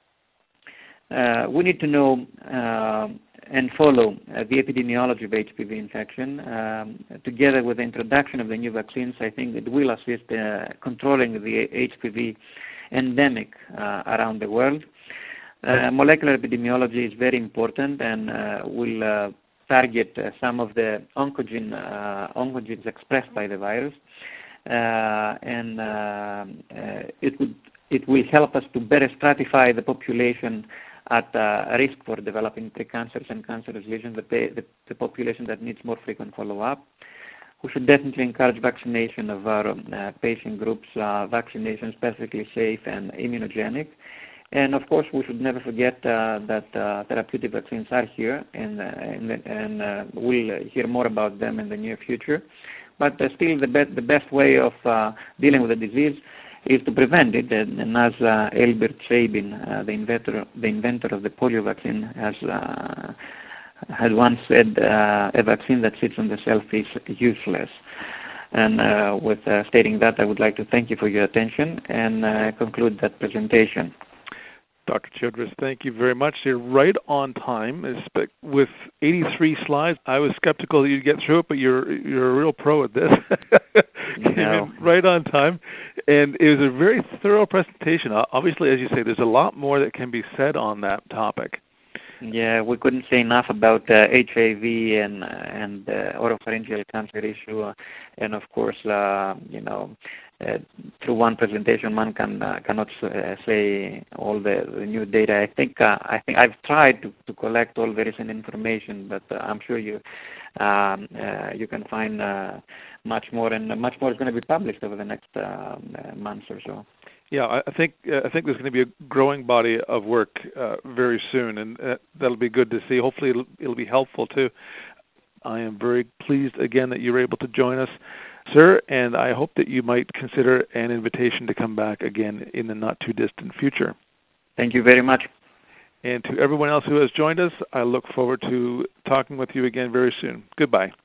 uh, we need to know uh, and follow uh, the epidemiology of H P V infection. Um, together with the introduction of the new vaccines, I think it will assist uh, controlling the H P V endemic uh, around the world. Uh, molecular epidemiology is very important and uh, will uh, target uh, some of the oncogene, uh, oncogenes expressed by the virus. Uh, and uh, uh, it, would, it will help us to better stratify the population at uh, risk for developing precancers and cancerous lesions, the, the, the population that needs more frequent follow-up. We should definitely encourage vaccination of our uh, patient groups, uh, vaccination is perfectly safe and immunogenic. And of course, we should never forget uh, that uh, therapeutic vaccines are here, and, uh, and, and uh, we'll hear more about them in the near future. But uh, still, the, be the best way of uh, dealing with the disease is to prevent it, and, and as uh, Albert Sabin, uh, the inventor, the inventor of the polio vaccine, has uh, has once said, uh, "A vaccine that sits on the shelf is useless." And uh, with uh, stating that, I would like to thank you for your attention and uh, conclude that presentation. Doctor Childress, thank you very much. You're right on time. With eighty-three slides, I was skeptical that you'd get through it, but you're you're a real pro at this. Came No. in right on time, and it was a very thorough presentation. Obviously, as you say, there's a lot more that can be said on that topic. Yeah, we couldn't say enough about uh, H I V and uh, and uh, oropharyngeal cancer issue, uh, and of course, uh, you know. Uh, through one presentation, one can uh, cannot uh, say all the, the new data. I think uh, I think I've tried to, to collect all the recent information, but uh, I'm sure you um, uh, you can find uh, much more, and much more is going to be published over the next uh, months or so. Yeah, I, I think uh, I think there's going to be a growing body of work uh, very soon, and uh, that'll be good to see. Hopefully, it'll, it'll be helpful too. I am very pleased again that you were able to join us, sir, and I hope that you might consider an invitation to come back again in the not too distant future. Thank you very much. And to everyone else who has joined us, I look forward to talking with you again very soon. Goodbye.